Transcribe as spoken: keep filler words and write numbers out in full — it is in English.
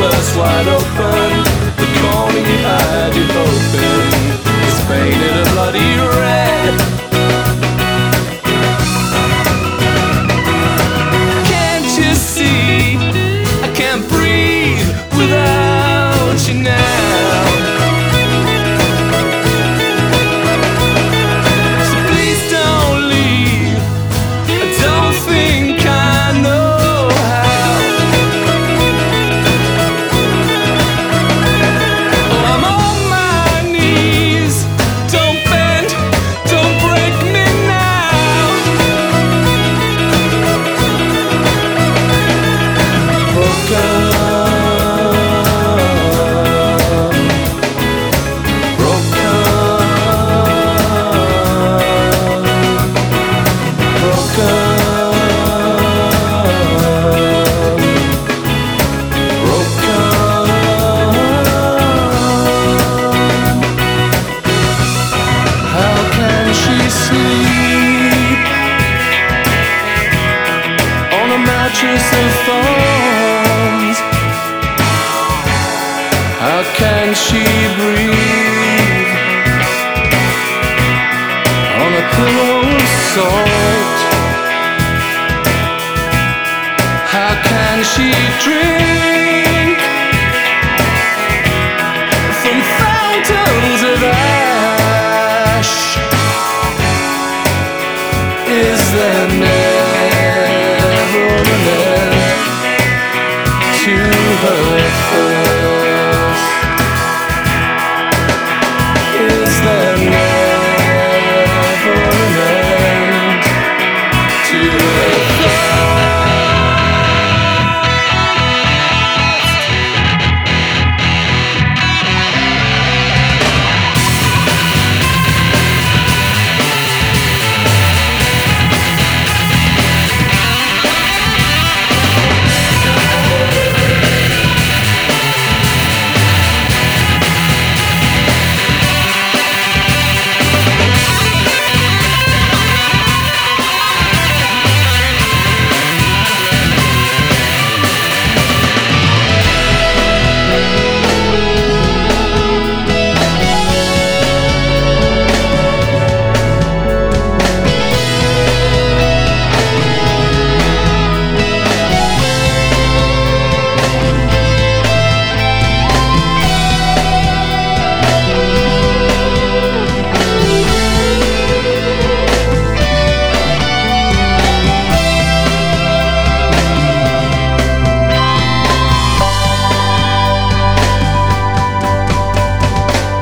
burst wide open. The corner you had you hoping is painted a bloody red. Can't you see I can't breathe without you now? So please don't leave, I don't think I know how. Oh, I'm on my knees, don't bend, don't break me now. Broken, mattress of thorns. How can she breathe on a pillow of salt? How can she drink from fountains of ash? Is there never to her first?